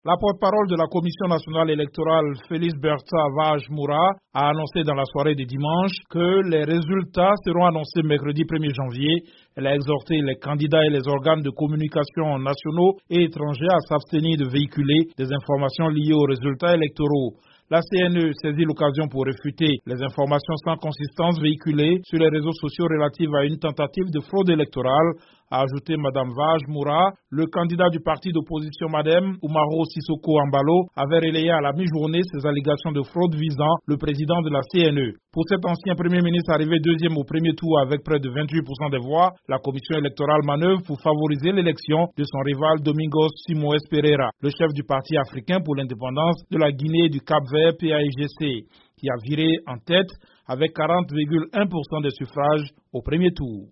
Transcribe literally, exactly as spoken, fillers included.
La porte-parole de la Commission nationale électorale, Félix Bertha Vage-Moura, a annoncé dans la soirée de dimanche que les résultats seront annoncés mercredi premier janvier. Elle a exhorté les candidats et les organes de communication nationaux et étrangers à s'abstenir de véhiculer des informations liées aux résultats électoraux. La C N E saisit l'occasion pour réfuter les informations sans consistance véhiculées sur les réseaux sociaux relatives à une tentative de fraude électorale, a ajouté Mme Vage-Moura. Le candidat du parti d'opposition Madem, Oumaro Sissoko Ambalo, avait relayé à la mi-journée ces allégations de fraude visant le président de la C N E. Pour cet ancien Premier ministre arrivé deuxième au premier tour avec près de vingt-huit pour cent des voix, la commission électorale manœuvre pour favoriser l'élection de son rival Domingos Simoes Pereira, le chef du Parti africain pour l'indépendance de la Guinée et du Cap-Vert P A I G C, qui a viré en tête avec quarante virgule un pour cent des suffrages au premier tour.